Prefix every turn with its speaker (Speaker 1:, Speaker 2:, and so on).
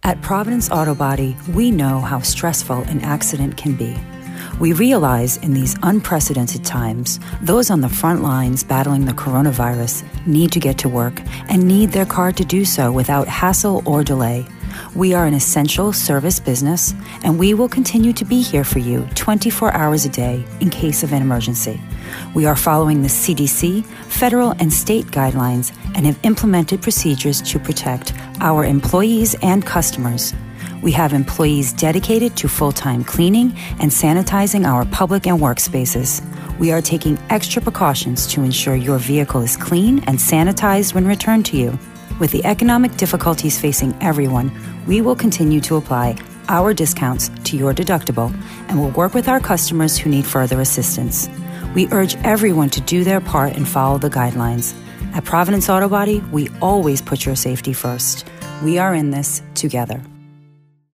Speaker 1: At Providence Auto Body, we know how stressful an accident can be. We realize in these unprecedented times, those on the front lines battling the coronavirus need to get to work and need their car to do so without hassle or delay. We are an essential service business, and we will continue to be here for you 24 hours a day in case of an emergency. We are following the CDC, federal and state guidelines, and have implemented procedures to protect our employees and customers. We have employees dedicated to full-time cleaning and sanitizing our public and workspaces. We are taking extra precautions to ensure your vehicle is clean and sanitized when returned to you. With the economic difficulties facing everyone, we will continue to apply our discounts to your deductible and will work with our customers who need further assistance. We urge everyone to do their part and follow the guidelines. At Providence Auto Body, we always put your safety first. We are in this together.